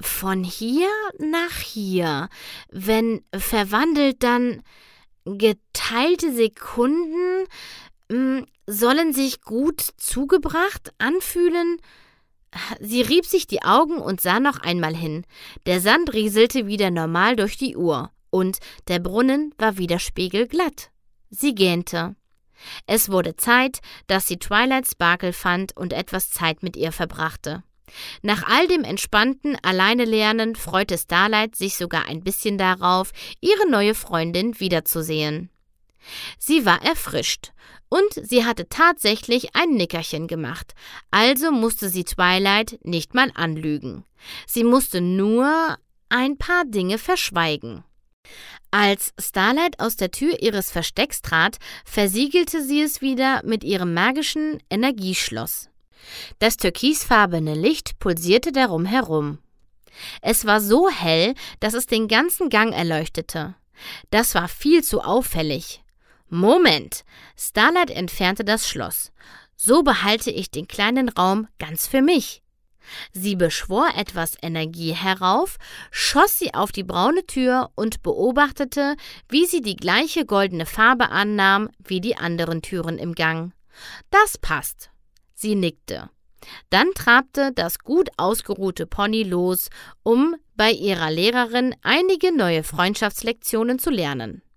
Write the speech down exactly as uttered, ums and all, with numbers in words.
Von hier nach hier. Wenn verwandelt, dann geteilte Sekunden mh, sollen sich gut zugebracht anfühlen. Sie rieb sich die Augen und sah noch einmal hin. Der Sand rieselte wieder normal durch die Uhr und der Brunnen war wieder spiegelglatt. Sie gähnte. Es wurde Zeit, dass sie Twilight Sparkle fand und etwas Zeit mit ihr verbrachte. Nach all dem entspannten Alleine-Lernen freute Starlight sich sogar ein bisschen darauf, ihre neue Freundin wiederzusehen. Sie war erfrischt und sie hatte tatsächlich ein Nickerchen gemacht, also musste sie Twilight nicht mal anlügen. Sie musste nur ein paar Dinge verschweigen. Als Starlight aus der Tür ihres Verstecks trat, versiegelte sie es wieder mit ihrem magischen Energieschloss. Das türkisfarbene Licht pulsierte darum herum. Es war so hell, dass es den ganzen Gang erleuchtete. Das war viel zu auffällig. Moment! Starlight entfernte das Schloss. So behalte ich den kleinen Raum ganz für mich. Sie beschwor etwas Energie herauf, schoss sie auf die braune Tür und beobachtete, wie sie die gleiche goldene Farbe annahm wie die anderen Türen im Gang. Das passt. Sie nickte. Dann trabte das gut ausgeruhte Pony los, um bei ihrer Lehrerin einige neue Freundschaftslektionen zu lernen.